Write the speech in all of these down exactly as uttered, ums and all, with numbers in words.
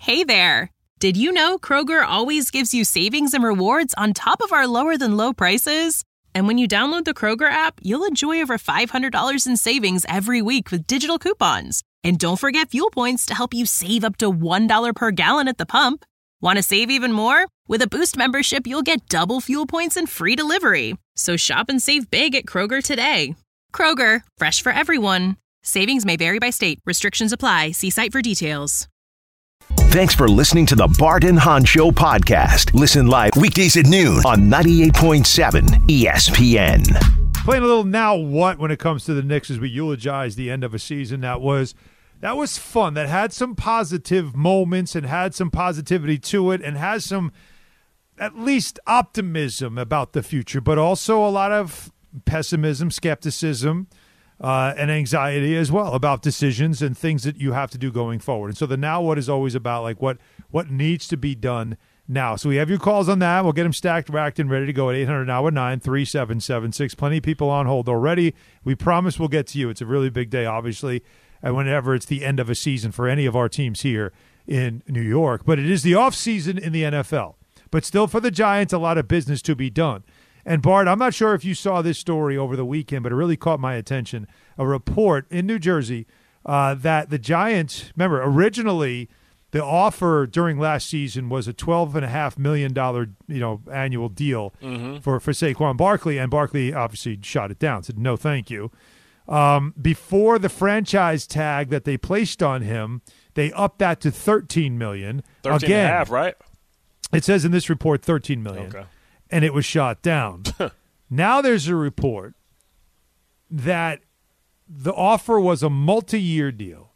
Hey there! Did you know Kroger always gives you savings and rewards on top of our lower-than-low prices? And when you download the Kroger app, you'll enjoy over five hundred dollars in savings every week with digital coupons. And don't forget fuel points to help you save up to one dollar per gallon at the pump. Want to save even more? With a Boost membership, you'll get double fuel points and free delivery. So shop and save big at Kroger today. Kroger, fresh for everyone. Savings may vary by state. Restrictions apply. See site for details. Thanks for listening to the Bart and Hahn Show podcast. Listen live weekdays at noon on ninety-eight point seven E S P N. Playing a little now what when it comes to the Knicks as we eulogize the end of a season that was that was fun, that had some positive moments and had some positivity to it and has some at least optimism about the future, but also a lot of pessimism, skepticism, Uh, and anxiety as well about decisions and things that you have to do going forward. And so the now what is always about like what what needs to be done now. So we have your calls on that. We'll get them stacked, racked, and ready to go at eight hundred now at nine three seven seven six. Plenty of people on hold already. We promise we'll get to you. It's a really big day, obviously, and whenever it's the end of a season for any of our teams here in New York. But it is the off season in the N F L. But still for the Giants, a lot of business to be done. And, Bart, I'm not sure if you saw this story over the weekend, but it really caught my attention. A report in New Jersey uh, that the Giants, remember, originally the offer during last season was a twelve point five million dollars you know, annual deal mm-hmm. for, for Saquon Barkley, and Barkley obviously shot it down, said no thank you. Um, before the franchise tag that they placed on him, they upped that to thirteen million dollars. thirteen Again, and a half, right? It says in this report thirteen million dollars. Okay. And it was shot down. Now there's a report that the offer was a multi-year deal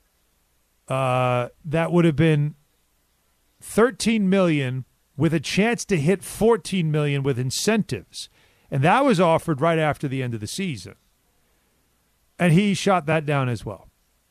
uh, that would have been thirteen million dollars with a chance to hit fourteen million dollars with incentives. And that was offered right after the end of the season. And he shot that down as well.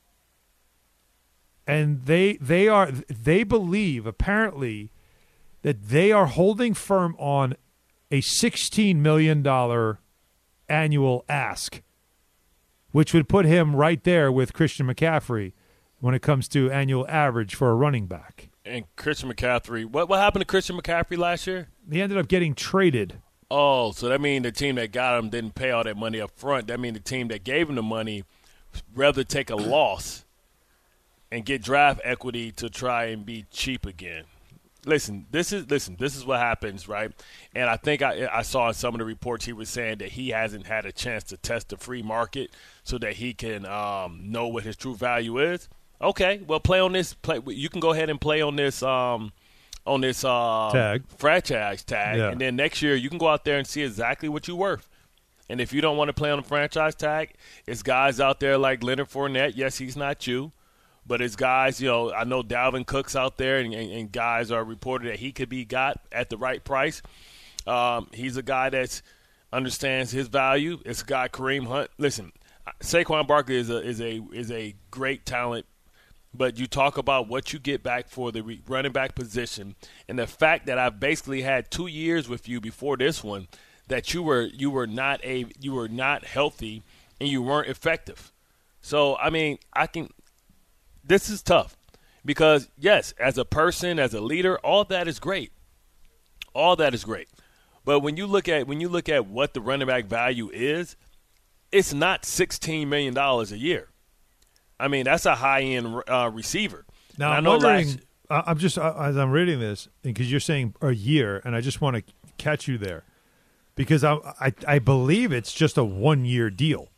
And they they are they believe apparently that they are holding firm on a sixteen million dollars annual ask, which would put him right there with Christian McCaffrey when it comes to annual average for a running back. And Christian McCaffrey, what what happened to Christian McCaffrey last year? He ended up getting traded. Oh, so that means the team that got him didn't pay all that money up front. That means the team that gave him the money rather take a loss and get draft equity to try and be cheap again. Listen, this is listen. This is what happens, right? And I think I, I saw in some of the reports he was saying that he hasn't had a chance to test the free market so that he can um, know what his true value is. Okay, well, play on this. Play. You can go ahead and play on this um, on this uh, tag franchise tag, yeah. And then next year you can go out there and see exactly what you're worth. And if you don't want to play on the franchise tag, it's guys out there like Leonard Fournette. Yes, he's not you. But it's guys, you know, I know Dalvin Cook's out there, and, and, and guys are reported that he could be got at the right price. Um, he's a guy that understands his value. It's a guy, Kareem Hunt. Listen, Saquon Barkley is a is a is a great talent, but you talk about what you get back for the re- running back position, and the fact that I've basically had two years with you before this one, that you were you were not a you were not healthy and you weren't effective. So I mean, I can. This is tough because, yes, as a person, as a leader, all that is great. All that is great. But when you look at when you look at what the running back value is, it's not sixteen million dollars a year. I mean, that's a high-end uh, receiver. Now, and I'm I know wondering, last, uh, I'm just, uh, as I'm reading this, because you're saying a year, and I just want to catch you there, because I, I, I believe it's just a one-year deal.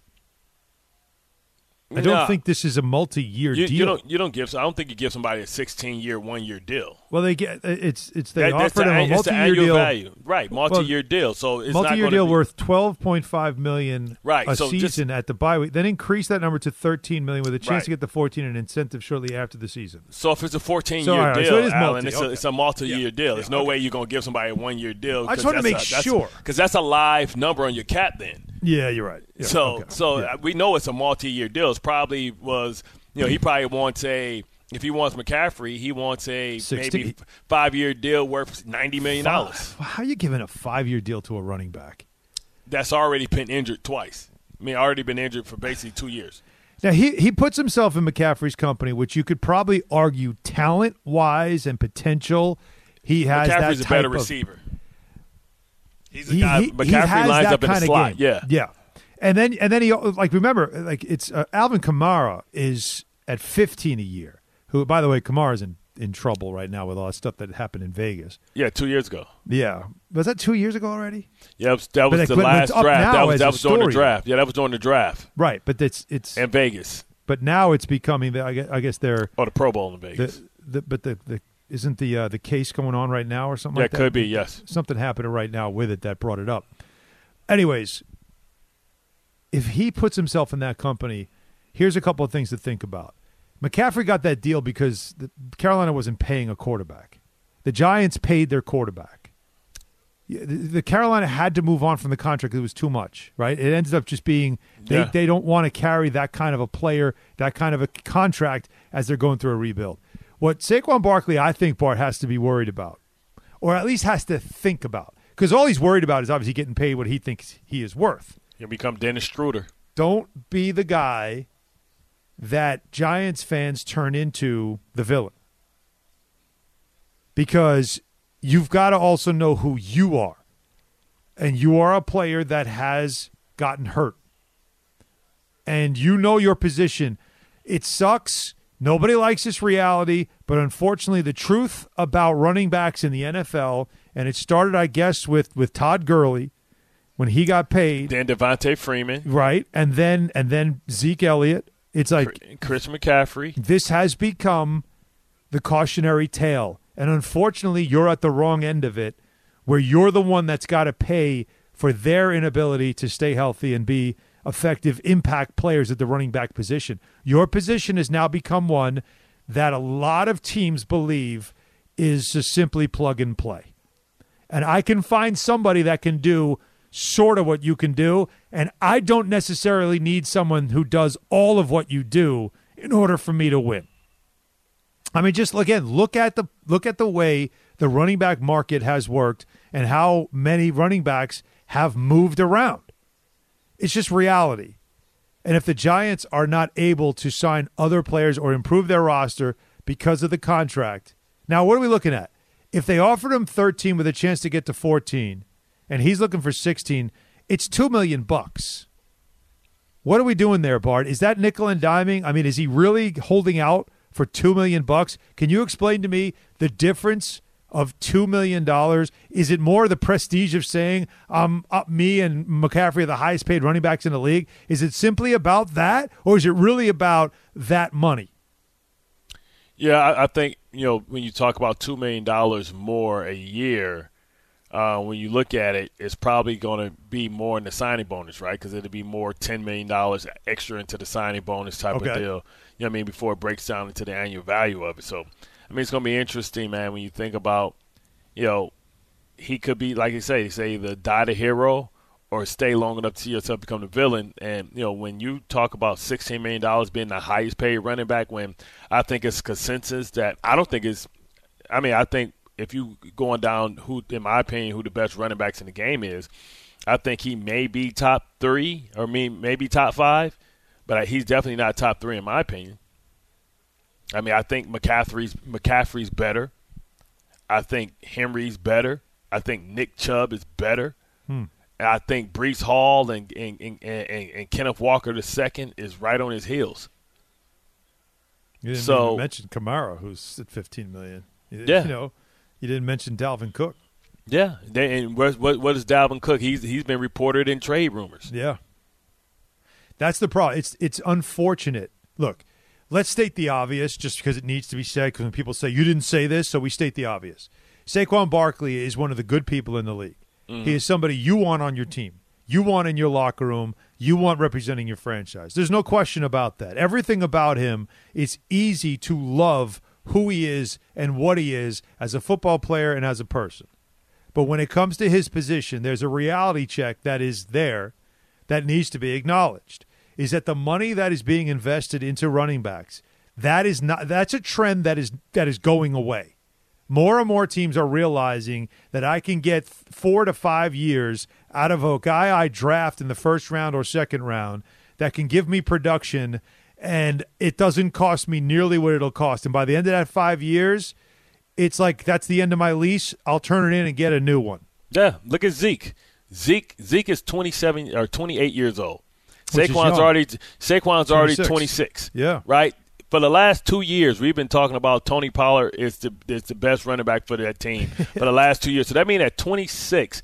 I don't nah, think this is a multi-year you, deal. You don't. You don't give. I don't think you give somebody a sixteen-year, one-year deal. Well, they get it's it's they that, offered the, him a it's the multi-year annual deal, value, right? Multi-year well, deal. So it's multi-year not deal be, worth twelve point five million right, a so season just, at the bye week. Then increase that number to thirteen million with a chance right. to get the fourteen and incentive shortly after the season. So if it's a fourteen-year so, right, deal, so it is Alan, multi, it's, okay. a, it's a multi-year yeah. deal. There's yeah, no okay. way you're going to give somebody a one-year deal. I just want to make a, sure because that's, that's a live number on your cap then. Yeah, you're right. Yeah, so okay. so yeah. we know it's a multi-year deal. It's probably was, you know, he probably wants a, if he wants McCaffrey, he wants a sixty maybe five-year deal worth ninety million dollars. How are you giving a five-year deal to a running back? That's already been injured twice. I mean, already been injured for basically two years. Now, he, he puts himself in McCaffrey's company, which you could probably argue talent-wise and potential. He has McCaffrey's that a better type receiver. Of, He's a he, guy. He, McCaffrey he has lines that up in the kind of slot. game. Yeah, yeah. And then and then he like remember like it's uh, Alvin Kamara is at fifteen a year. Who, by the way, Kamara's in in trouble right now with all that stuff that happened in Vegas. Yeah, two years ago. Yeah, was that two years ago already? Yeah, that was, that was but the but last draft. That was that was during the draft. Yeah, that was during the draft. Right, but it's it's in Vegas. But now it's becoming. I guess, I guess they're oh the Pro Bowl in Vegas. The, the, but the, the isn't the uh, the case going on right now or something yeah, like that? Yeah, it could be. Yes, something happened right now with it that brought it up. Anyways, if he puts himself in that company, here's a couple of things to think about. McCaffrey got that deal because the, Carolina wasn't paying a quarterback. The Giants paid their quarterback. The, the Carolina had to move on from the contract because it was too much, right? It ended up just being they, yeah. they don't want to carry that kind of a player, that kind of a contract as they're going through a rebuild. What Saquon Barkley, I think, Bart, has to be worried about, or at least has to think about, because all he's worried about is obviously getting paid what he thinks he is worth. You'll become Dennis Schroeder. Don't be the guy that Giants fans turn into the villain. Because you've got to also know who you are. And you are a player that has gotten hurt. And you know your position. It sucks. Nobody likes this reality. But unfortunately, the truth about running backs in the N F L, and it started, I guess, with, with Todd Gurley when he got paid. Then Devontae Freeman. Right. And then and then Zeke Elliott. It's like Chris McCaffrey. This has become the cautionary tale. And unfortunately, you're at the wrong end of it, where you're the one that's got to pay for their inability to stay healthy and be effective impact players at the running back position. Your position has now become one that a lot of teams believe is to simply plug and play. And I can find somebody that can do sort of what you can do, and I don't necessarily need someone who does all of what you do in order for me to win. I mean, just again, look at the look at the way the running back market has worked and how many running backs have moved around. It's just reality. And if the Giants are not able to sign other players or improve their roster because of the contract, now what are we looking at? If they offered him thirteen with a chance to get to fourteen, and he's looking for sixteen, it's two million bucks. What are we doing there, Bart? Is that nickel and diming? I mean, is he really holding out for two million bucks? Can you explain to me the difference of two million dollars? Is it more the prestige of saying um, up me and McCaffrey are the highest paid running backs in the league? Is it simply about that, or is it really about that money? Yeah, I, I think, you know, when you talk about two million dollars more a year, Uh, when you look at it, it's probably going to be more in the signing bonus, right? Because it'll be more ten million dollars extra into the signing bonus type okay. of deal. You know what I mean? Before it breaks down into the annual value of it. So, I mean, it's going to be interesting, man, when you think about, you know, he could be, like you say, you say either die the hero or stay long enough to see yourself become the villain. And, you know, when you talk about sixteen million dollars being the highest paid running back, when I think it's consensus that I don't think it's – I mean, I think – if you going down who, in my opinion, who the best running backs in the game is, I think he may be top three or maybe top five, but he's definitely not top three in my opinion. I mean, I think McCaffrey's McCaffrey's better. I think Henry's better. I think Nick Chubb is better. Hmm. And I think Breece Hall and and, and, and and Kenneth Walker the second is right on his heels. You didn't so, even mention Kamara, who's at fifteen million dollars. Yeah. You know, you didn't mention Dalvin Cook. Yeah, they, and what, what is Dalvin Cook? He's he's been reported in trade rumors. Yeah, that's the problem. It's it's unfortunate. Look, let's state the obvious, just because it needs to be said. Because when people say you didn't say this, so we state the obvious. Saquon Barkley is one of the good people in the league. Mm-hmm. He is somebody you want on your team, you want in your locker room, you want representing your franchise. There's no question about that. Everything about him is easy to love. Who he is and what he is as a football player and as a person. But when it comes to his position, there's a reality check that is there that needs to be acknowledged, is that the money that is being invested into running backs, that is not that's a trend that is that is going away. More and more teams are realizing that I can get four to five years out of a guy I draft in the first round or second round that can give me production and it doesn't cost me nearly what it'll cost. And by the end of that five years, it's like that's the end of my lease. I'll turn it in and get a new one. Yeah, look at Zeke. Zeke Zeke is twenty-seven or twenty-eight years old. Which is Saquon's young. already Saquon's already twenty-six. twenty-six. Yeah. Right? For the last two years, we've been talking about Tony Pollard is the is the best running back for that team for the last two years. So that means at twenty-six,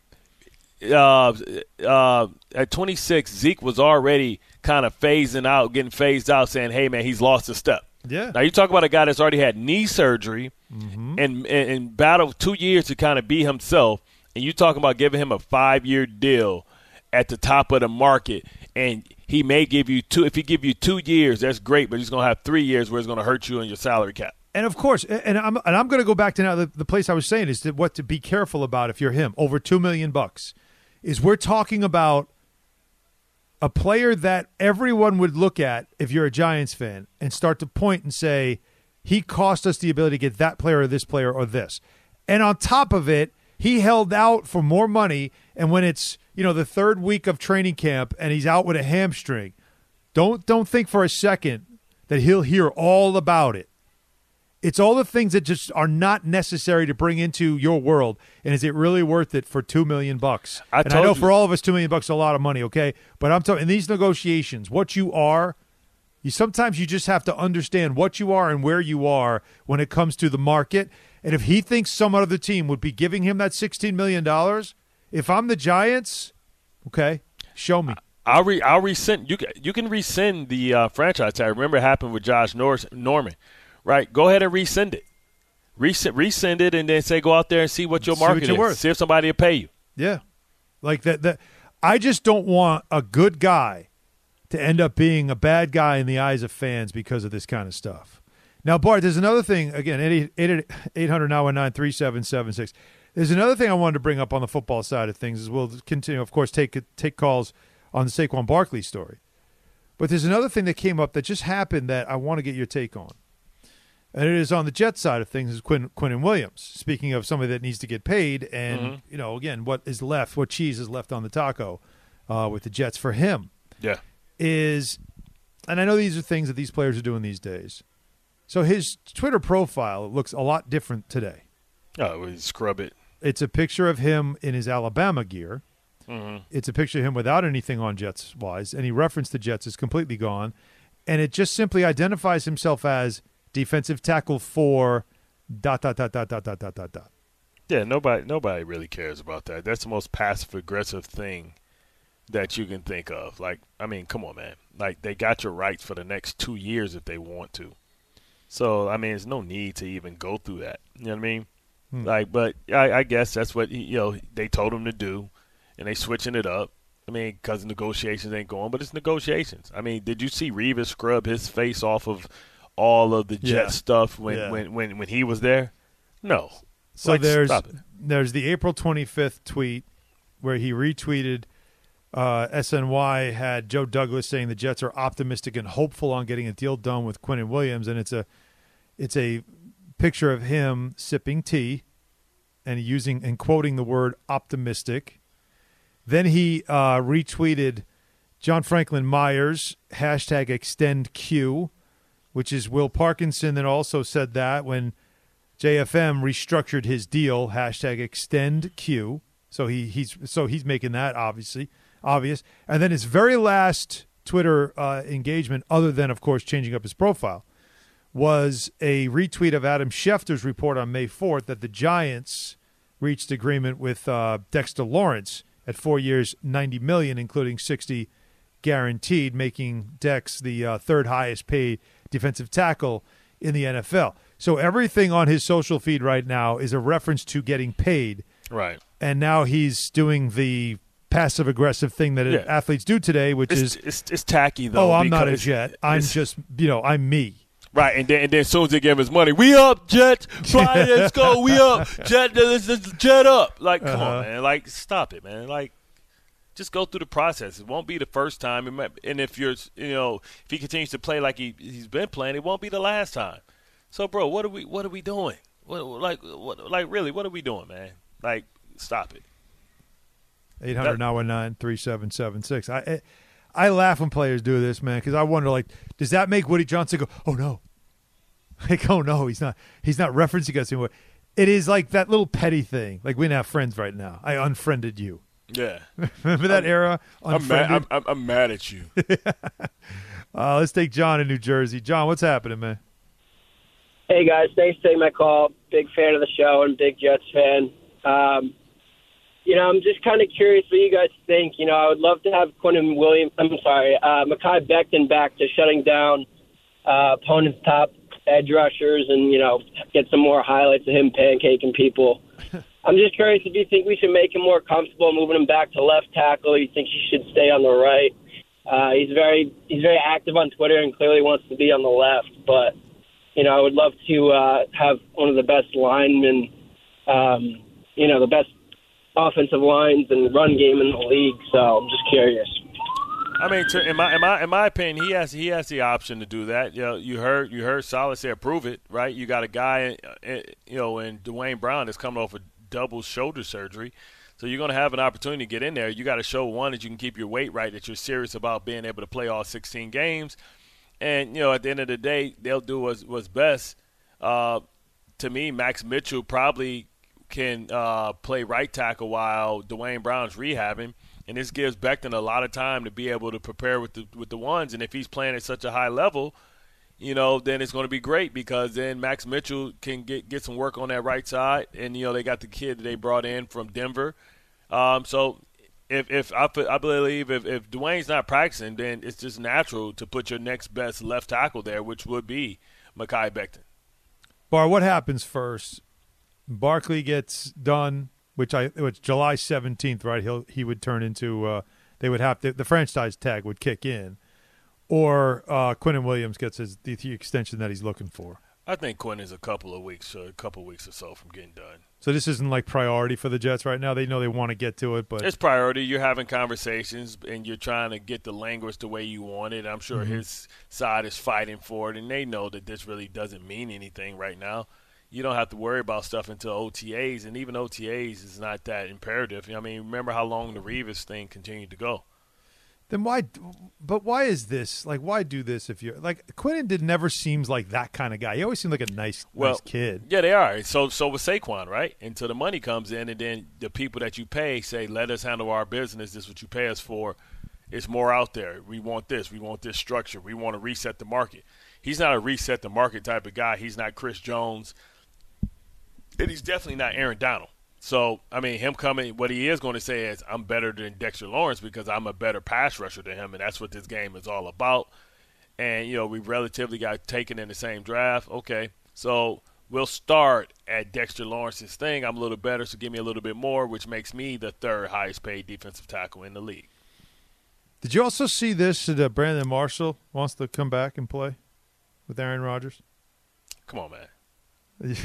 uh, uh, at twenty-six, Zeke was already kind of phasing out, getting phased out, saying, hey, man, he's lost a step. Yeah. Now, you talk about a guy that's already had knee surgery Mm-hmm. and, and, and battled two years to kind of be himself, and you talking about giving him a five-year deal at the top of the market, and he may give you two. If he give you two years, that's great, but he's going to have three years where it's going to hurt you in your salary cap. And of course, and I'm and I'm going to go back to now the, the place I was saying is that what to be careful about if you're him over two million bucks is we're talking about a player that everyone would look at if you're a Giants fan and start to point and say he cost us the ability to get that player or this player or this, and on top of it, he held out for more money. And when it's you know the third week of training camp and he's out with a hamstring, don't don't think for a second that he'll hear all about it. It's all the things that just are not necessary to bring into your world. And is it really worth it for two million bucks? I and I told know you. for all of us, two million bucks is a lot of money. Okay, but I'm talking in these negotiations, what you are. You sometimes you just have to understand what you are and where you are when it comes to the market. And if he thinks some other team would be giving him that sixteen million dollars, if I'm the Giants, okay, show me. I'll re I'll rescind. You can you can rescind the uh, franchise tag. Remember, it happened with Josh Norris, Norman, right? Go ahead and rescind it. Rescind, rescind it, and then say go out there and see what your See what market you're is. worth. See if somebody will pay you. Yeah, like that. That I just don't want a good guy to end up being a bad guy in the eyes of fans because of this kind of stuff. Now, Bart, there's another thing. Again, eight hundred nine one nine three seven seven six. There's another thing I wanted to bring up on the football side of things. As we'll continue, of course, take take calls on the Saquon Barkley story. But there's another thing that came up that just happened that I want to get your take on. And it is on the Jets side of things is Quinn, Quinnen Williams. Speaking of somebody that needs to get paid and, Mm-hmm. you know, again, what is left, what cheese is left on the taco uh, with the Jets for him Yeah. is, and I know these are things that these players are doing these days. So his Twitter profile looks a lot different today. Oh, we scrub it. It's a picture of him in his Alabama gear. Mm-hmm. It's a picture of him without anything on Jets-wise. Any reference to Jets is completely gone. And it just simply identifies himself as defensive tackle for dot, dot, dot, dot, dot, dot, dot, dot, dot. Yeah, nobody nobody really cares about that. That's the most passive-aggressive thing that you can think of. Like, I mean, come on, man. Like, they got your rights for the next two years if they want to. So, I mean, there's no need to even go through that. You know what I mean? Hmm. Like, but I, I guess that's what, you know, they told him to do. And they switching it up. I mean, because negotiations ain't going, but it's negotiations. I mean, did you see Revis scrub his face off of all of the Jet Yeah. stuff when, Yeah. when, when, when he was there? No. So Like, there's stop it. there's the April twenty-fifth tweet where he retweeted uh, S N Y had Joe Douglas saying the Jets are optimistic and hopeful on getting a deal done with Quinnen Williams, and it's a it's a picture of him sipping tea and using and quoting the word optimistic. Then he uh, retweeted John Franklin Myers, hashtag extend Q, which is Will Parkinson that also said that when J F M restructured his deal, hashtag extend Q. So he he's so he's making that obviously obvious. And then his very last Twitter uh, engagement, other than of course changing up his profile, was a retweet of Adam Schefter's report on May fourth that the Giants reached agreement with uh, Dexter Lawrence at four years, ninety million dollars, including sixty guaranteed, making Dex the uh, third highest paid defensive tackle in the N F L. So everything on his social feed right now is a reference to getting paid. Right. And now he's doing the passive-aggressive thing that Yeah. athletes do today, which It's, is, it's, it's tacky, though. oh, I'm not a because Jet. I'm it's- just, you know, I'm me. Right, and then, and then as soon as they give him his money, we up, Jets. Fly, let's go. We up. Jet, let's, let's jet up. Like, come Uh-huh. on, man. Like, stop it, man. Like, just go through the process. It won't be the first time. It might, and if you're, you know, if he continues to play like he, he's been playing, it won't be the last time. So, bro, what are we, what are we doing? What, like, what, like, really, what are we doing, man? Like, stop it. eight hundred nine one nine three seven seven six. I I laugh when players do this, man, because I wonder, like, does that make Woody Johnson go, oh, no? Like, oh, no, he's not he's not referencing us anymore. It is like that little petty thing. Like, we don't have friends right now. I unfriended you. Yeah. Remember that I'm, era? I'm mad, I'm, I'm, I'm mad at you. uh, let's take John in New Jersey. John, what's happening, man? Hey, guys. Thanks for taking my call. Big fan of the show and big Jets fan. Um, you know, I'm just kind of curious what you guys think. You know, I would love to have Quinnen Williams, I'm sorry, uh, Mekhi Becton back to shutting down uh, opponents' top edge rushers and, you know, get some more highlights of him pancaking people. I'm just curious if you think we should make him more comfortable moving him back to left tackle, or you think he should stay on the right. Uh, he's very he's very active on Twitter and clearly wants to be on the left. But, you know, I would love to uh, have one of the best linemen, um, you know, the best offensive lines and run game in the league. So I'm just curious. I mean, to, in my in my in my opinion, he has he has the option to do that. You know, you heard you heard Saleh say, "Prove it," right? You got a guy, you know, in Dwayne Brown that's coming off a double shoulder surgery, so you're going to have an opportunity to get in there. You got to show one that you can keep your weight right, that you're serious about being able to play all sixteen games, and you know, at the end of the day, they'll do what's, what's best. Uh, to me, Max Mitchell probably can uh, play right tackle while Dwayne Brown's rehabbing. And this gives Becton a lot of time to be able to prepare with the with the ones. And if he's playing at such a high level, you know, then it's going to be great because then Max Mitchell can get, get some work on that right side. And, you know, they got the kid that they brought in from Denver. Um, so if if I, I believe if, if Dwayne's not practicing, then it's just natural to put your next best left tackle there, which would be Mekhi Becton. Bar, what happens first? Barkley gets done. Which I which July seventeenth, right? He'll he would turn into uh, they would have to the franchise tag would kick in, or uh, Quinnen Williams gets his the, the extension that he's looking for. I think Quinnen's a couple of weeks, or a couple of weeks or so from getting done. So this isn't like priority for the Jets right now. They know they want to get to it, but it's priority. You're having conversations and you're trying to get the language the way you want it. I'm sure mm-hmm. his side is fighting for it, and they know that this really doesn't mean anything right now. You don't have to worry about stuff until O T As, and even O T As is not that imperative. I mean, remember how long the Revis thing continued to go. Then why – but why is this – like, why do this if you're – like, Quinnen did never seems like that kind of guy. He always seemed like a nice, well, nice kid. Yeah, they are. So so with Saquon, right? Until the money comes in, and then the people that you pay say, let us handle our business. This is what you pay us for. It's more out there. We want this. We want this structure. We want to reset the market. He's not a reset the market type of guy. He's not Chris Jones. And he's definitely not Aaron Donald. So, I mean, him coming, what he is going to say is, I'm better than Dexter Lawrence because I'm a better pass rusher than him, and that's what this game is all about. And, you know, we relatively got taken in the same draft. Okay, so we'll start at Dexter Lawrence's thing. I'm a little better, so give me a little bit more, which makes me the third highest paid defensive tackle in the league. Did you also see this, that Brandon Marshall wants to come back and play with Aaron Rodgers? Come on, man.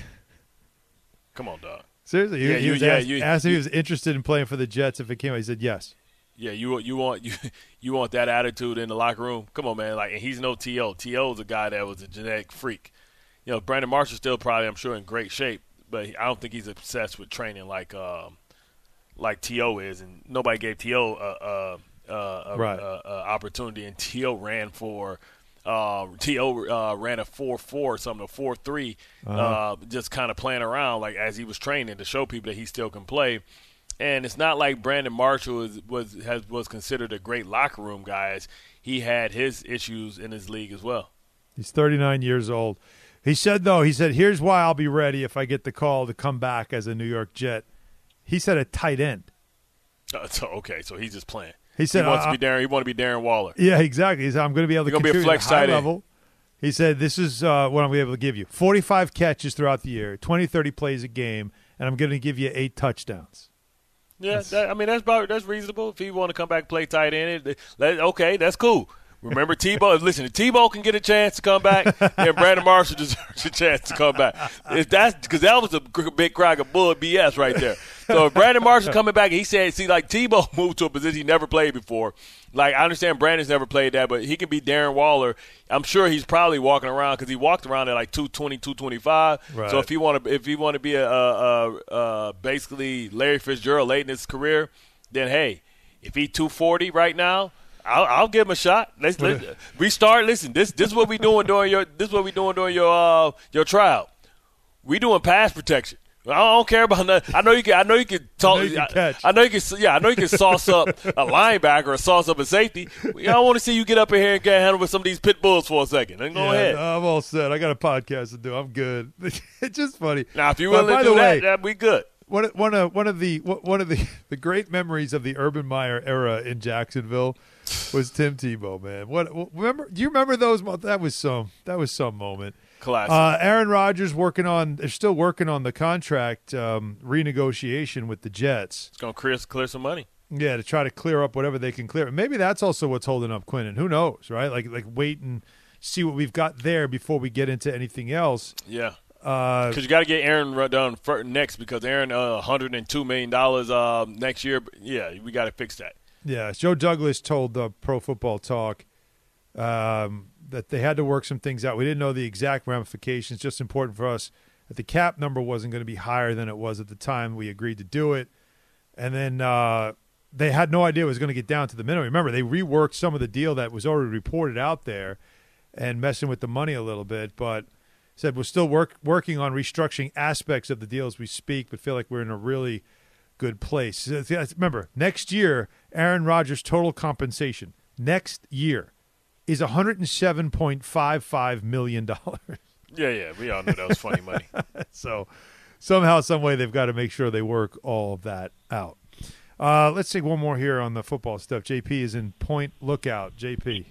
Come on, dog. Seriously, yeah, he, he you, was yeah, asked, you, asked you, if he was interested in playing for the Jets if it came out. He said yes. Yeah, you you want you you want that attitude in the locker room? Come on, man. Like, and he's no T O. T O is a guy that was a genetic freak. You know, Brandon Marshall's still probably, I'm sure, in great shape, but I don't think he's obsessed with training like um, like T O is. And nobody gave T O a, a, a, right. a, a opportunity, and T O ran for. Uh, T O uh, ran a four four, something, a four three, uh-huh. uh, just kind of playing around like as he was training to show people that he still can play. And it's not like Brandon Marshall was was, has, was considered a great locker room guy. As he had his issues in his league as well. He's thirty-nine years old. He said, though, he said, here's why I'll be ready if I get the call to come back as a New York Jet. He said a tight end. Uh, so, okay, so he's just playing. He said he wants uh, to be Darren. He want to be Darren Waller. Yeah, exactly. He said, I'm going to be able to contribute be a flex at a high tight level. End. He said, this is uh, what I'm going to be able to give you. forty-five catches throughout the year, twenty, thirty plays a game, and I'm going to give you eight touchdowns. Yeah, that, I mean, that's about, that's reasonable. If you want to come back and play tight end, okay, that's cool. Remember Tebow? Listen, if Tebow can get a chance to come back, then Brandon Marshall deserves a chance to come back. If that's because that was a big crack of bull B S right there. So if Brandon Marshall coming back, he said, see, like Tebow moved to a position he never played before. Like, I understand Brandon's never played that, but he can be Darren Waller. I'm sure he's probably walking around because he walked around at like two twenty, two twenty-five. Right. So if he want to, if he want to be a, a, a, a basically Larry Fitzgerald late in his career, then hey, if he two forty right now. I'll, I'll give him a shot. Let's, let's restart. Listen, this this is what we doing during your this is what we doing during your uh, your trial. We doing pass protection. I don't care about nothing. I know you can. I know you can talk. I know you can, catch. I, I know you can. Yeah, I know you can sauce up a linebacker or sauce up a safety. I don't want to see you get up in here and get handled with some of these pit bulls for a second. Then go yeah, ahead. I'm all set. I got a podcast to do. I'm good. It's just funny. Now, if you're willing to do that, that, we good. One, one of one of the one of the, the great memories of the Urban Meyer era in Jacksonville was Tim Tebow. Man, what remember? Do you remember those? That was some. That was some moment. Classic. Uh, Aaron Rodgers working on. They're still working on the contract um, renegotiation with the Jets. It's gonna clear clear some money. Yeah, to try to clear up whatever they can clear. Maybe that's also what's holding up Quinnen. Who knows, right? Like like wait and see what we've got there before we get into anything else. Yeah. Because uh, you got to get Aaron done next because Aaron uh, one hundred two million dollars uh, next year. Yeah, we got to fix that. Yeah, Joe Douglas told uh, Pro Football Talk um, that they had to work some things out. We didn't know the exact ramifications. Just important for us that the cap number wasn't going to be higher than it was at the time we agreed to do it. And then uh, they had no idea it was going to get down to the minimum. Remember, they reworked some of the deal that was already reported out there and messing with the money a little bit, but – said we're still work, working on restructuring aspects of the deal as we speak, but feel like we're in a really good place. Remember, next year, Aaron Rodgers' total compensation next year is one hundred seven point five five million dollars. Yeah, yeah, we all knew that was funny money. So somehow, some way, they've got to make sure they work all of that out. Uh, let's take one more here on the football stuff. J P is in Point Lookout. J P.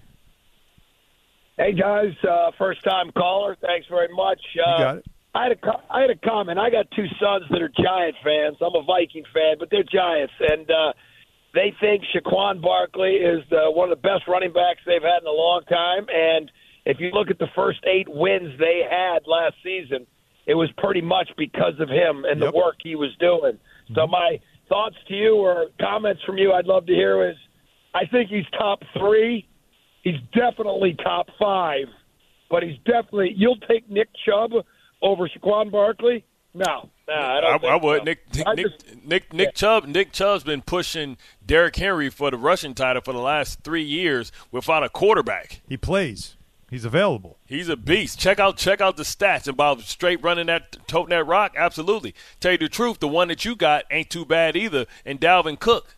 Hey, guys, uh, first-time caller. Thanks very much. Uh, you got it. I had, a, I had a comment. I got two sons that are Giant fans. I'm a Viking fan, but they're Giants. And uh, they think Saquon Barkley is the, one of the best running backs they've had in a long time. And if you look at the first eight wins they had last season, it was pretty much because of him and yep. the work he was doing. Mm-hmm. So my thoughts to you or comments from you I'd love to hear is I think he's top three. He's definitely top five, but he's definitely – you'll take Nick Chubb over Saquon Barkley? No. no I, don't I, I would. So. Nick Nick, I Nick, just, Nick, Nick, yeah. Chubb, Nick Chubb's been pushing Derrick Henry for the rushing title for the last three years without a quarterback. He plays. He's available. He's a beast. Check out check out the stats about straight running that, toting that rock. Absolutely. Tell you the truth, the one that you got ain't too bad either, and Dalvin Cook.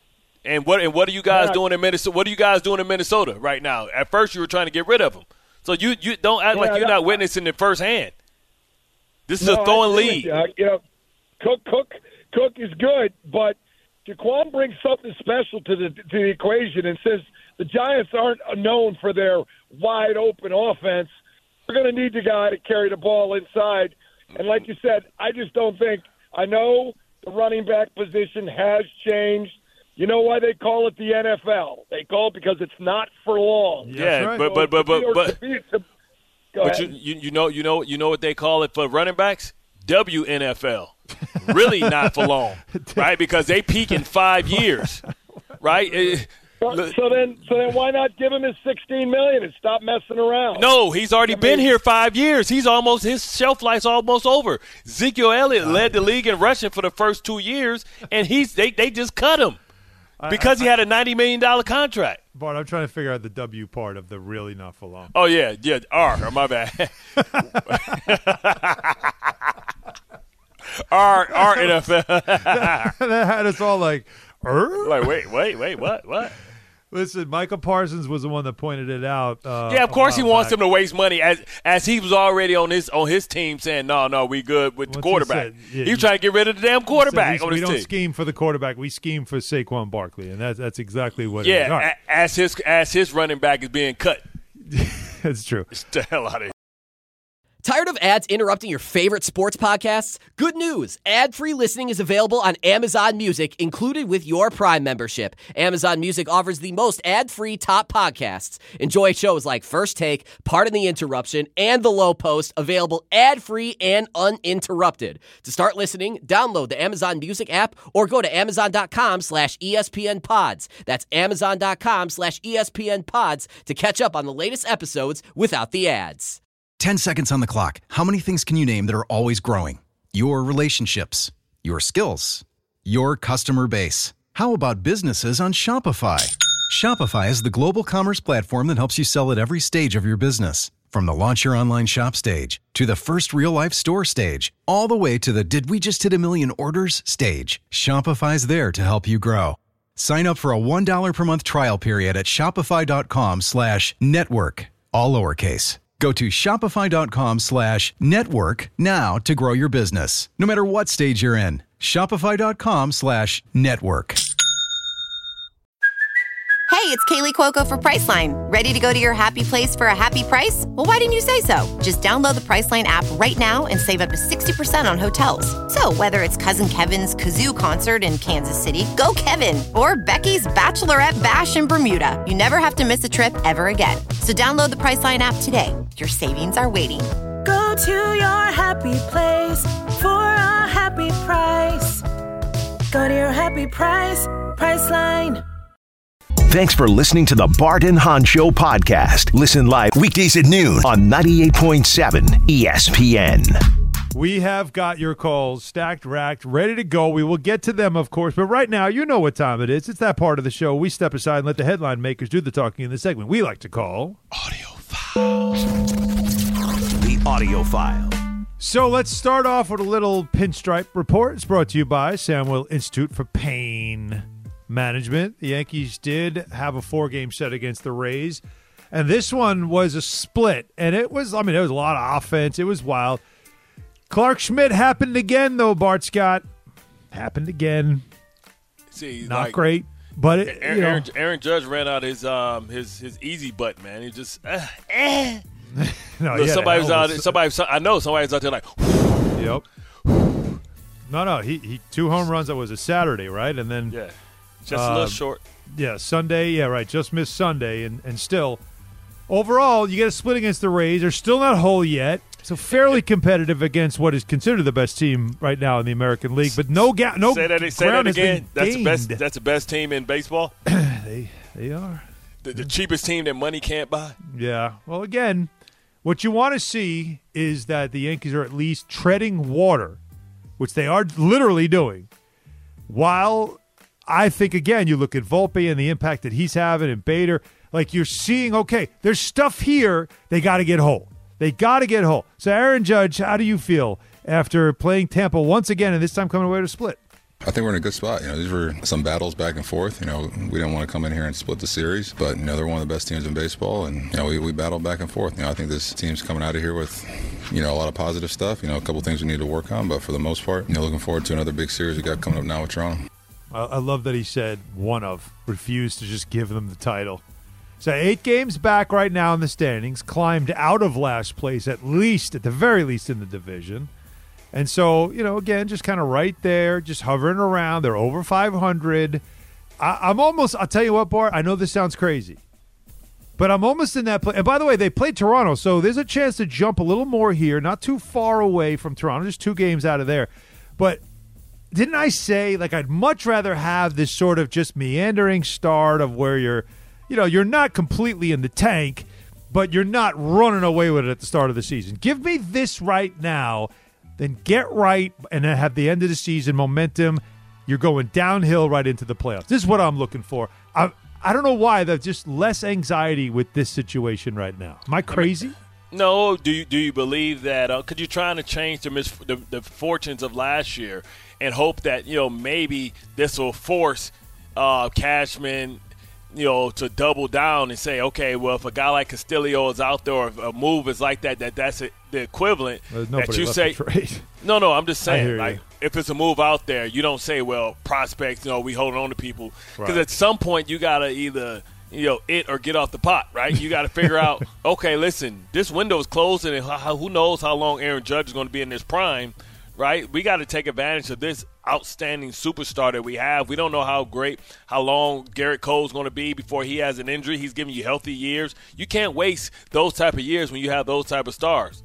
And what and what are you guys yeah. doing in Minnesota? What are you guys doing in Minnesota right now? At first, you were trying to get rid of him, so you, you don't act yeah, like you're not witnessing it firsthand. This is no, a throwing lead. You. you know, Cook Cook Cook is good, but Jaquan brings something special to the to the equation and says the Giants aren't known for their wide open offense. We're going to need the guy to carry the ball inside, and like you said, I just don't think. I know the running back position has changed. You know why they call it the N F L? They call it because it's not for long. Yeah, right. but but but but but, but, but you, you you know you know you know what they call it for running backs? W N F L. Really not for long, right? Because they peak in five years, right? So, so then, so then, why not give him his sixteen million dollars and stop messing around? No, he's already I been mean, here five years. He's almost his shelf life's almost over. Ezekiel Elliott led the league in rushing for the first two years, and he's they they just cut him. Because I, I, he had a ninety million dollars contract. Bart, I'm trying to figure out the W part of the really not for long. Oh, yeah. Yeah, R. My bad. R, R N F L. that, that had us all like, er? Like, wait, wait, wait, what, what? Listen, Michael Parsons was the one that pointed it out. Uh, yeah, of course he wants back. him to waste money, as as he was already on his on his team saying, no, no, we good with Once the quarterback. He, said, yeah, he was trying to get rid of the damn quarterback we, on his team. team. We don't scheme for the quarterback. We scheme for Saquon Barkley, and that's, that's exactly what yeah, it is. Yeah, right. as his, as his running back is being cut. That's true. Get the hell out of here. Tired of ads interrupting your favorite sports podcasts? Good news. Ad-free listening is available on Amazon Music, included with your Prime membership. Amazon Music offers the most ad-free top podcasts. Enjoy shows like First Take, Pardon the Interruption, and The Low Post, available ad-free and uninterrupted. To start listening, download the Amazon Music app or go to amazon.com slash ESPN pods. That's amazon.com slash ESPN pods to catch up on the latest episodes without the ads. Ten seconds on the clock. How many things can you name that are always growing? Your relationships, your skills, your customer base. How about businesses on Shopify? Shopify is the global commerce platform that helps you sell at every stage of your business. From the launch your online shop stage, to the first real-life store stage, all the way to the did we just hit a million orders stage, Shopify's there to help you grow. Sign up for a one dollar per month trial period at shopify.com slash network, all lowercase. Go to shopify.com slash network now to grow your business, no matter what stage you're in. Shopify.com slash network. Hey, it's Kaylee Cuoco for Priceline. Ready to go to your happy place for a happy price? Well, why didn't you say so? Just download the Priceline app right now and save up to sixty percent on hotels. So whether it's Cousin Kevin's Kazoo Concert in Kansas City, go Kevin, or Becky's Bachelorette Bash in Bermuda, you never have to miss a trip ever again. So download the Priceline app today. Your savings are waiting. Go to your happy place for a happy price. Go to your happy price, Priceline. Thanks for listening to the Bart and Hahn Show podcast. Listen live weekdays at noon on ninety-eight point seven E S P N. We have got your calls stacked, racked, ready to go. We will get to them, of course. But right now, you know what time it is. It's that part of the show. We step aside and let the headline makers do the talking in the segment we like to call Audio File. The Audio File. So let's start off with a little pinstripe report. It's brought to you by Samuel Institute for Pain Management. The Yankees did have a four-game set against the Rays, and this one was a split, and it was, I mean, there was a lot of offense. It was wild. Clark Schmidt happened again, though, Bart Scott. Happened again. See, Not like, great, but it, Aaron, you know. Aaron, Aaron Judge ran out his um his his easy button, man. He just uh, eh. no, Look, yeah, somebody was out. was, Somebody, I know somebody was out there like. Yep. No, no, he he two home runs. That was a Saturday, right? And then Yeah. Just a little Um, short. Yeah, Sunday. Yeah, right. Just missed Sunday, and, and still, overall, you get a split against the Rays. They're still not whole yet, so fairly competitive against what is considered the best team right now in the American League. But no, ga- no say that, say ground that has been again. That's the best. gained. That's the best team in baseball. they they are. The, the cheapest team that money can't buy. Yeah. Well, again, what you want to see is that the Yankees are at least treading water, which they are literally doing, while I think, again, you look at Volpe and the impact that he's having and Bader, like you're seeing, okay, there's stuff here. They got to get whole. They got to get whole. So, Aaron Judge, how do you feel after playing Tampa once again and this time coming away to split? I think we're in a good spot. You know, these were some battles back and forth. You know, we didn't want to come in here and split the series, but, you know, they're one of the best teams in baseball, and, you know, we, we battled back and forth. You know, I think this team's coming out of here with, you know, a lot of positive stuff. You know, a couple things we need to work on, but for the most part, you know, looking forward to another big series we got coming up now with Toronto. I love that he said one of, refused to just give them the title. So eight games back right now in the standings, climbed out of last place, at least, at the very least in the division. And so, you know, again, just kind of right there, just hovering around. They're over five hundred. I, I'm almost, I'll tell you what, Bart, I know this sounds crazy, but I'm almost in that play. And by the way, they played Toronto, so there's a chance to jump a little more here, not too far away from Toronto, just two games out of there. But didn't I say, like, I'd much rather have this sort of just meandering start of where you're, you know, you're not completely in the tank, but you're not running away with it at the start of the season. Give me this right now, then get right, and then have the end of the season momentum. You're going downhill right into the playoffs. This is what I'm looking for. I I don't know why. There's just less anxiety with this situation right now. Am I crazy? I mean, no. Do you do you believe that? Uh, could you trying to change the, mis- the the fortunes of last year and hope that, you know, maybe this will force uh, Cashman, you know, to double down and say, okay, well, if a guy like Castillo is out there, or if a move is like that, that that's a, the equivalent that you say. No, no, I'm just saying, like, you. If it's a move out there, you don't say, well, prospects, you know, we hold on to people, because right. At some point you gotta either, you know, it or get off the pot, right? You got to figure out, okay, listen, this window is closing, and how, who knows how long Aaron Judge is going to be in this prime. Right, we got to take advantage of this outstanding superstar that we have. We don't know how great, how long Garrett Cole's going to be before he has an injury. He's giving you healthy years. You can't waste those type of years when you have those type of stars.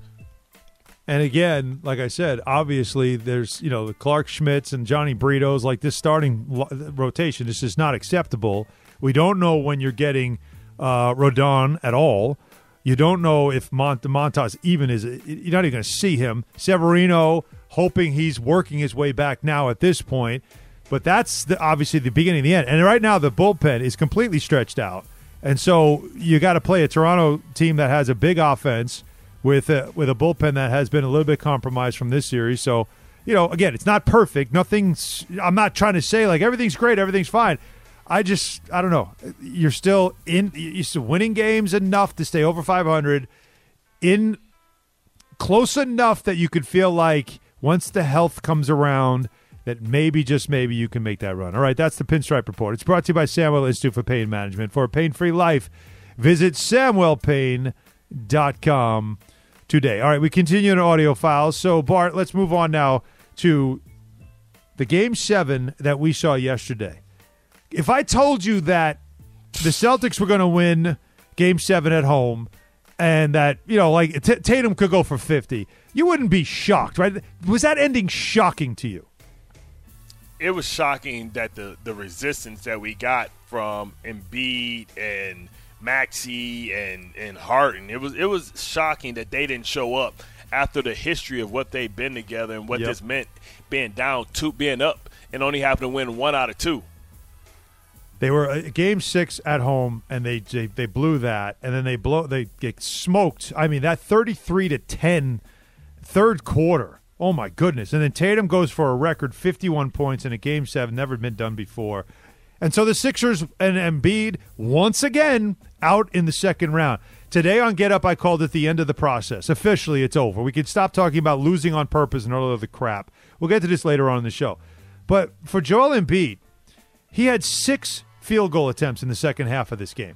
And again, like I said, obviously there's, you know, the Clark Schmidts and Johnny Britos, like this starting lo- rotation. This is not acceptable. We don't know when you're getting uh, Rodon at all. You don't know if Mont- Montas even is. You're not even going to see him. Severino, hoping he's working his way back now at this point. But that's the, obviously the beginning and the end. And right now the bullpen is completely stretched out. And so you got to play a Toronto team that has a big offense with a, with a bullpen that has been a little bit compromised from this series. So, you know, again, it's not perfect. Nothing's – I'm not trying to say, like, everything's great, everything's fine. I just – I don't know. You're still in – you're still winning games enough to stay over five hundred, in close enough that you could feel like once the health comes around that maybe, just maybe, you can make that run. All right, that's the Pinstripe Report. It's brought to you by Samuel Institute for Pain Management. For a pain-free life, visit samuel pain dot com today. All right, we continue in audio files. So, Bart, let's move on now to the Game seven that we saw yesterday. If I told you that the Celtics were going to win Game seven at home and that, you know, like T- Tatum could go for fifty, you wouldn't be shocked, right? Was that ending shocking to you? It was shocking that the, the resistance that we got from Embiid and Maxey and, and Harden, it was it was shocking that they didn't show up after the history of what they've been together and what yep. this meant, being down two, being up, and only having to win one out of two. They were uh, Game six at home, and they, they they blew that, and then they blow they get smoked. I mean, that thirty-three to ten third quarter. Oh, my goodness. And then Tatum goes for a record fifty-one points in a Game seven, never been done before. And so the Sixers and Embiid, once again, out in the second round. Today on Get Up, I called it the end of the process. Officially, it's over. We can stop talking about losing on purpose and all of the crap. We'll get to this later on in the show. But for Joel Embiid, he had six field goal attempts in the second half of this game.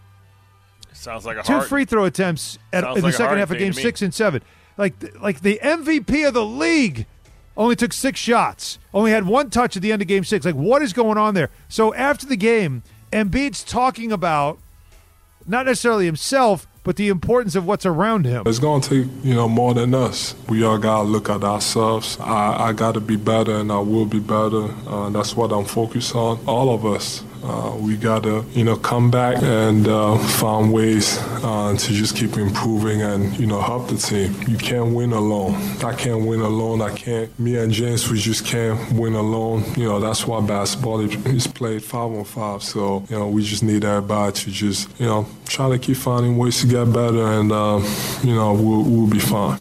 Sounds like a Two hard, free throw attempts at, in like the second half of Game six and seven. Like, like the M V P of the league only took six shots, only had one touch at the end of Game six. Like, what is going on there? So after the game, Embiid's talking about not necessarily himself, but the importance of what's around him. It's going to take, you know, more than us. We all got to look at ourselves. I, I got to be better, and I will be better. Uh, that's what I'm focused on. All of us. Uh, we got to, you know, come back and uh, find ways uh, to just keep improving and, you know, help the team. You can't win alone. I can't win alone. I can't. Me and James, we just can't win alone. You know, that's why basketball is played five on five. So, you know, we just need everybody to just, you know, try to keep finding ways to get better, and, uh, you know, we'll, we'll be fine.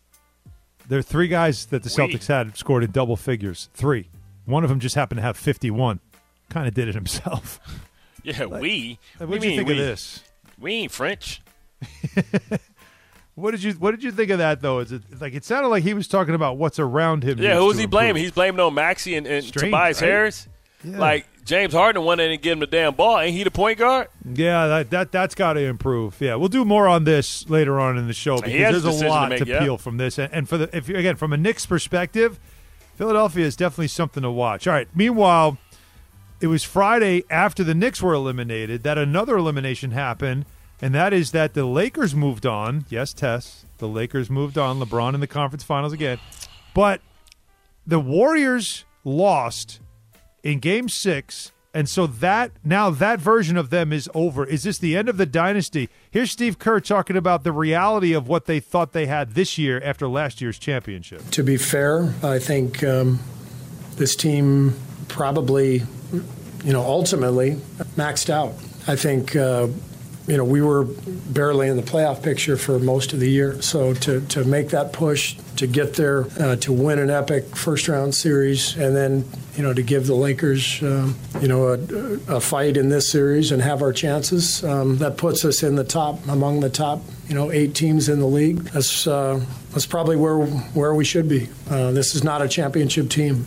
There are three guys that the Celtics had scored in double figures. Three. One of them just happened to have fifty-one. Kind of did it himself. Yeah, like, we. What did did you think we? of this? We ain't French. What did you What did you think of that though? Is it like it sounded like he was talking about what's around him? Yeah, who was he blaming? He's blaming on Maxey and, and Strange, Tobias right? Harris. Yeah. Like James Harden went in and gave him the damn ball. Ain't he the point guard? Yeah, that that that's got to improve. Yeah, we'll do more on this later on in the show because there's a lot to, make, to yeah. peel from this. And, and for the if you again from a Knicks perspective, Philadelphia is definitely something to watch. All right. Meanwhile, it was Friday after the Knicks were eliminated that another elimination happened, and that is that the Lakers moved on. Yes, Tess, the Lakers moved on. LeBron in the conference finals again. But the Warriors lost in Game six, and so that now that version of them is over. Is this the end of the dynasty? Here's Steve Kerr talking about the reality of what they thought they had this year after last year's championship. To be fair, I think um, this team probably – you know, ultimately maxed out. I think, uh, you know, we were barely in the playoff picture for most of the year. So to, to make that push, to get there, uh, to win an epic first-round series, and then, you know, to give the Lakers, uh, you know, a, a fight in this series and have our chances, um, that puts us in the top, among the top, you know, eight teams in the league. That's, uh, that's probably where, where we should be. Uh, this is not a championship team.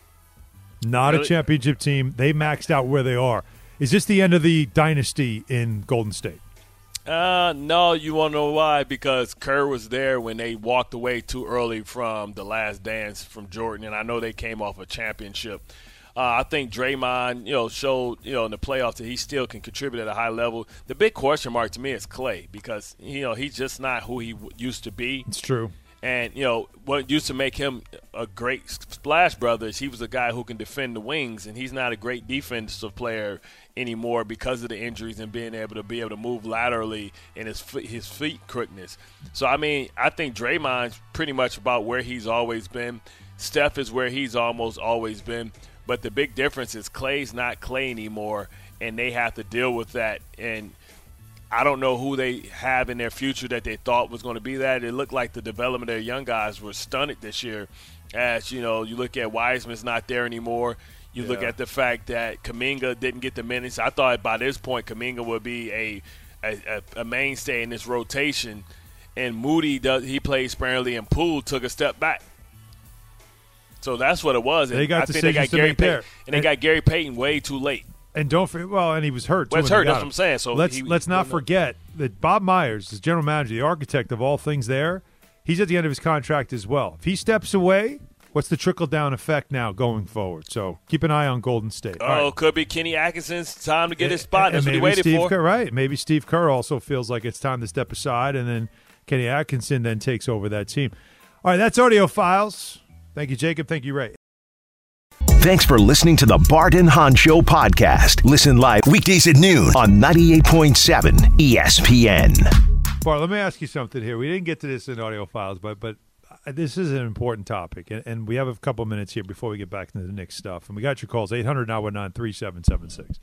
Not really? A championship team. They maxed out where they are. Is this the end of the dynasty in Golden State? Uh, no, you want to know why? Because Kerr was there when they walked away too early from the last dance from Jordan, and I know they came off a championship. Uh, I think Draymond, you know, showed, you know, in the playoffs that he still can contribute at a high level. The big question mark to me is Klay because, you know, he's just not who he w- used to be. It's true. And, you know, what used to make him a great splash brother is he was a guy who can defend the wings, and he's not a great defensive player anymore because of the injuries and being able to be able to move laterally and his his feet quickness. So, I mean, I think Draymond's pretty much about where he's always been. Steph is where he's almost always been. But the big difference is Klay's not Klay anymore, and they have to deal with that. And I don't know who they have in their future that they thought was going to be that. It looked like the development of their young guys was stunted this year. As, you know, you look at Wiseman's not there anymore. You yeah. look at the fact that Kuminga didn't get the minutes. I thought by this point Kuminga would be a a, a mainstay in this rotation. And Moody, does he plays sparingly, and Poole took a step back. So that's what it was. And they got I think they got Gary Payton, there. and, and they got Gary Payton way too late. And don't forget, well, and he was hurt. Well, too it's hurt. That's him. what I'm saying. So let's he, let's not forget that Bob Myers, the general manager, the architect of all things there, he's at the end of his contract as well. If he steps away, what's the trickle down effect now going forward? So keep an eye on Golden State. Oh, right. Could be Kenny Atkinson's time to get his spot. And, That's and what he waited Steve for. Kerr, right? Maybe Steve Kerr also feels like it's time to step aside, and then Kenny Atkinson then takes over that team. All right, that's Audio Files. Thank you, Jacob. Thank you, Ray. Thanks for listening to the Bart and Hahn Show podcast. Listen live weekdays at noon on ninety-eight point seven E S P N. Bart, let me ask you something here. We didn't get to this in Audio Files, but but this is an important topic, and, and we have a couple minutes here before we get back into the Knicks stuff. And we got your calls, eight hundred nine one nine three seven seven six.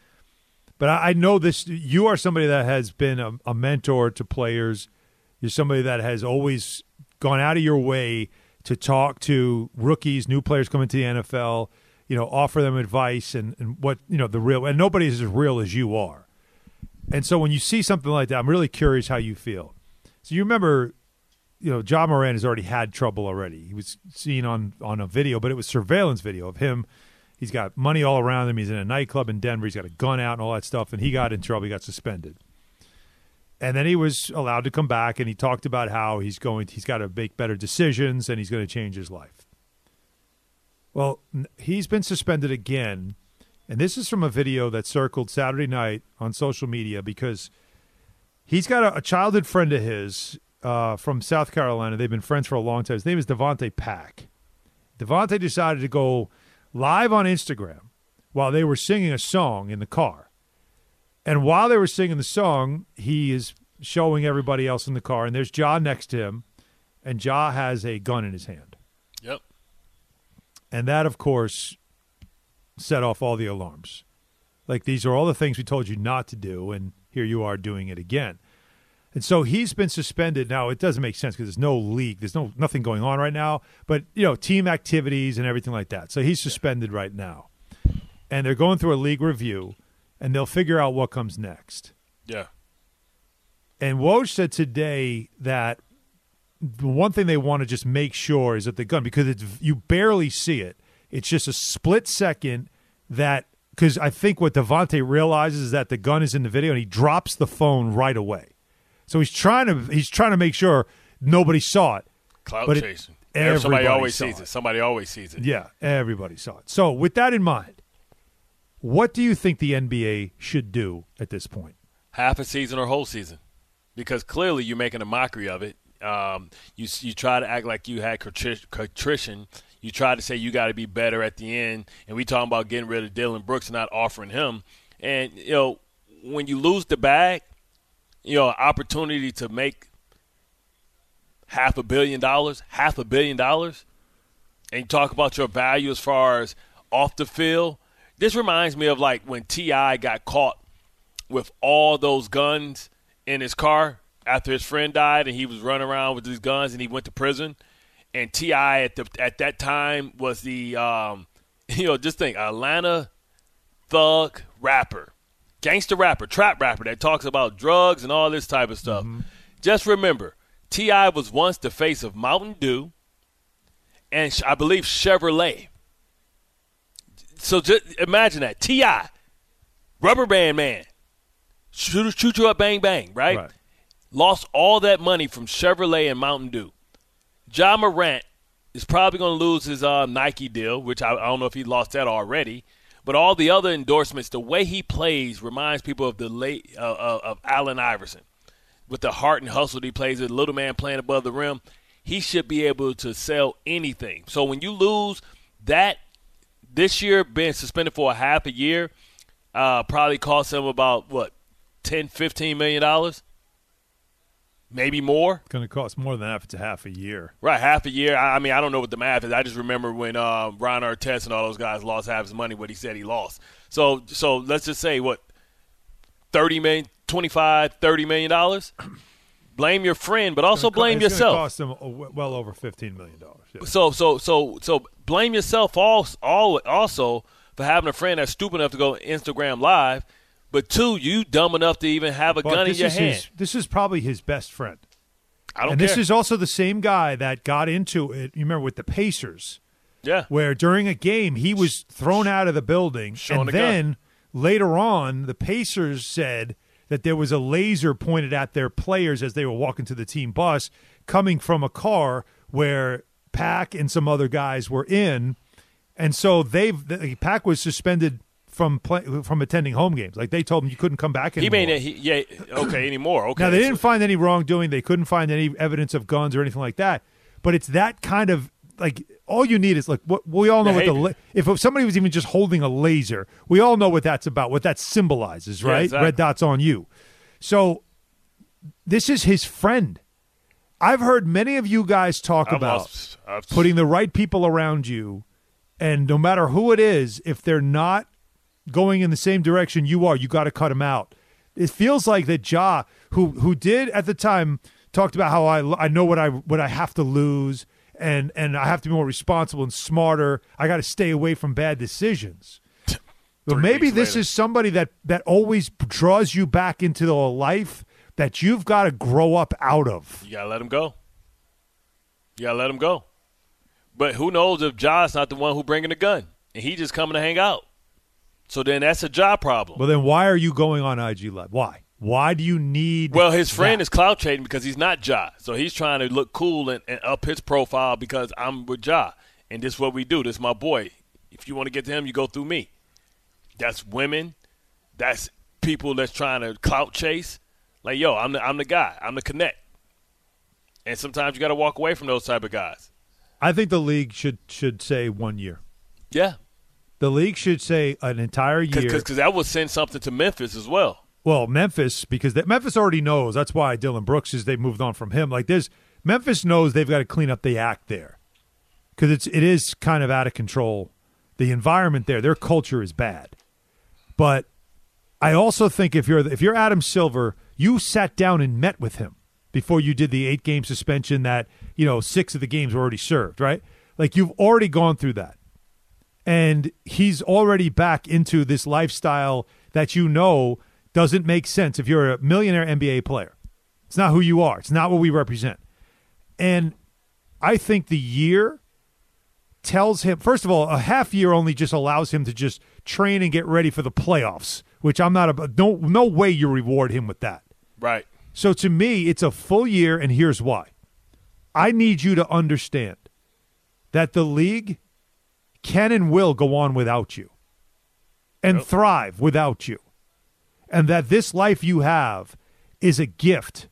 But I, I know this. You are somebody that has been a, a mentor to players. You're somebody that has always gone out of your way to talk to rookies, new players coming to the N F L, you know, offer them advice and, and what, you know, the real – and nobody is as real as you are. And so when you see something like that, I'm really curious how you feel. So you remember, you know, Ja Morant has already had trouble already. He was seen on, on a video, but it was surveillance video of him. He's got money all around him. He's in a nightclub in Denver. He's got a gun out and all that stuff, and he got in trouble. He got suspended. And then he was allowed to come back, and he talked about how he's going. He's got to make better decisions, and he's going to change his life. Well, he's been suspended again, and this is from a video that circled Saturday night on social media because he's got a, a childhood friend of his uh, from South Carolina. They've been friends for a long time. His name is Devontae Pack. Devontae decided to go live on Instagram while they were singing a song in the car. And while they were singing the song, he is showing everybody else in the car, and there's Ja next to him, and Ja has a gun in his hand. Yep. And that, of course, set off all the alarms. Like, these are all the things we told you not to do, and here you are doing it again. And so he's been suspended. Now, it doesn't make sense because there's no league. There's no nothing going on right now. But, you know, team activities and everything like that. So he's suspended yeah. right now. And they're going through a league review. And they'll figure out what comes next. Yeah. And Woj said today that the one thing they want to just make sure is that the gun, because it's, you barely see it. It's just a split second that, because I think what Devontae realizes is that the gun is in the video, and he drops the phone right away. So he's trying to he's trying to make sure nobody saw it. Clout but chasing. It, Somebody always sees it. it. Somebody always sees it. Yeah, everybody saw it. So with that in mind, what do you think the N B A should do at this point? Half a season or whole season, because clearly you're making a mockery of it. Um, you you try to act like you had contrition. You try to say you got to be better at the end, and we talking about getting rid of Dylan Brooks, not offering him. And you know, when you lose the bag, you know, opportunity to make half a billion dollars, half a billion dollars, and you talk about your value as far as off the field. This reminds me of like when T I got caught with all those guns in his car after his friend died, and he was running around with these guns, and he went to prison. And T I at the at that time was the um, you know, just think Atlanta thug rapper, gangster rapper, trap rapper that talks about drugs and all this type of stuff. Mm-hmm. Just remember, T I was once the face of Mountain Dew, and I believe Chevrolet. So just imagine that. T I, Rubber Band Man, shoot, shoot you up, bang, bang, right? right? Lost all that money from Chevrolet and Mountain Dew. Ja Morant is probably going to lose his uh, Nike deal, which I, I don't know if he lost that already. But all the other endorsements, the way he plays reminds people of the late uh, uh, of Allen Iverson. With the heart and hustle that he plays, with little man playing above the rim, he should be able to sell anything. So when you lose that, this year, being suspended for a half a year uh, probably cost him about, what, ten, fifteen million dollars? maybe more. It's going to cost more than that if it's a half a year. Right, half a year. I, I mean, I don't know what the math is. I just remember when uh, Ron Artest and all those guys lost half his money, what he said he lost. So, so let's just say, what, thirty million dollars, twenty-five, thirty million dollars? Blame your friend, but also blame it's yourself. It's going to cost them well over fifteen million dollars. Yeah. So, so, so, so blame yourself also, also for having a friend that's stupid enough to go Instagram Live, but two, you dumb enough to even have a but gun in your hand. His, this is probably his best friend. I don't and care. This is also the same guy that got into it, you remember, with the Pacers. Yeah. Where during a game he was thrown out of the building. Showing and a then gun. later on, the Pacers said that there was a laser pointed at their players as they were walking to the team bus coming from a car where Pack and some other guys were in. And so they've the, Pack was suspended from play, from attending home games. Like they told him you couldn't come back anymore. He made it, he, yeah, okay, anymore. Okay. Now, they didn't find any wrongdoing. They couldn't find any evidence of guns or anything like that. But it's that kind of, like, all you need is, like, what we all know Behavior. what the, if somebody was even just holding a laser, we all know what that's about, what that symbolizes, right? Yeah, exactly. Red dots on you. So this is his friend. I've heard many of you guys talk I've about lost, I've, putting the right people around you, and no matter who it is, if they're not going in the same direction you are, you got to cut them out. It feels like that Ja, who who did at the time, talked about how I I know what I what I have to lose, and and I have to be more responsible and smarter. I got to stay away from bad decisions. But maybe this later. is somebody that that always draws you back into a life that you've got to grow up out of. You got to let him go. You got to let him go. But who knows if Ja's not the one who bringing the gun, and he just coming to hang out. So then that's a Ja problem. Well, then why are you going on I G Live? Why? Why do you need Well, his friend that? is clout chasing because he's not Ja. So he's trying to look cool and, and up his profile because I'm with Ja. And this is what we do. This is my boy. If you want to get to him, you go through me. That's women. That's people that's trying to clout chase. Like, yo, I'm the, I'm the guy. I'm the connect. And sometimes you got to walk away from those type of guys. I think the league should should say one year. Yeah. The league should say an entire year. Because that would send something to Memphis as well. Well, Memphis, because that, Memphis already knows. That's why Dylan Brooks is. They moved on from him. Like there's Memphis knows they've got to clean up the act there, because it's it is kind of out of control. The environment there, their culture is bad. But I also think if you're if you're Adam Silver, you sat down and met with him before you did the eight game suspension. That you know six of the games were already served, right? Like you've already gone through that. And he's already back into this lifestyle that you know doesn't make sense if you're a millionaire N B A player. It's not who you are. It's not what we represent. And I think the year tells him, first of all, a half year only just allows him to just train and get ready for the playoffs, which I'm not about. No, no way you reward him with that. Right. So to me, it's a full year, and here's why. I need you to understand that the league can and will go on without you and yep. thrive without you, and that this life you have is a gift,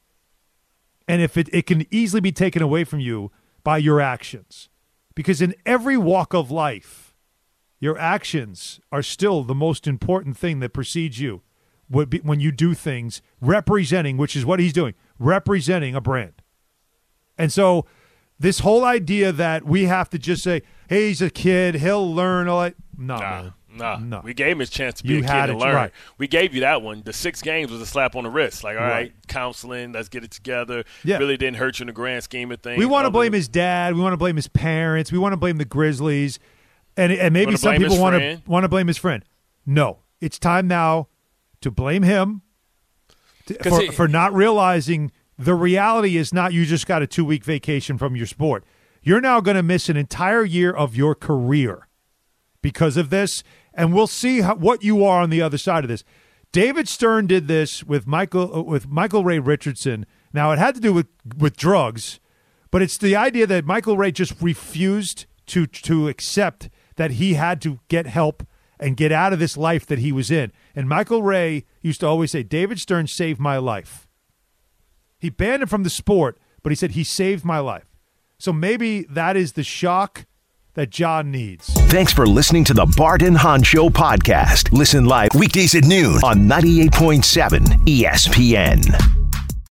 and if it, it can easily be taken away from you by your actions, because in every walk of life, your actions are still the most important thing that precedes you when you do things representing, which is what he's doing, representing a brand. And so this whole idea that we have to just say, hey, he's a kid, he'll learn all that. No, nah, man. Nah. No. We gave him his chance to be You a kid had and it, learn. right. We gave you that one. The six games was a slap on the wrist. Like, all right, Right. counseling, let's get it together. Yeah. Really didn't hurt you in the grand scheme of things. We want to Other- blame his dad. We want to blame his parents. We want to blame the Grizzlies. And, and maybe Wanna some blame people his want to friend? want to blame his friend. No. It's time now to blame him to, 'Cause for, he- for not realizing the reality is not you just got a two-week vacation from your sport. You're now going to miss an entire year of your career because of this, and we'll see how, what you are on the other side of this. David Stern did this with Michael uh, with Michael Ray Richardson. Now, it had to do with, with drugs, but it's the idea that Michael Ray just refused to to accept that he had to get help and get out of this life that he was in. And Michael Ray used to always say, David Stern saved my life. He banned him from the sport, but he said he saved my life. So maybe that is the shock that John needs. Thanks for listening to the Bart and Hahn Show podcast. Listen live weekdays at noon on ninety-eight point seven E S P N.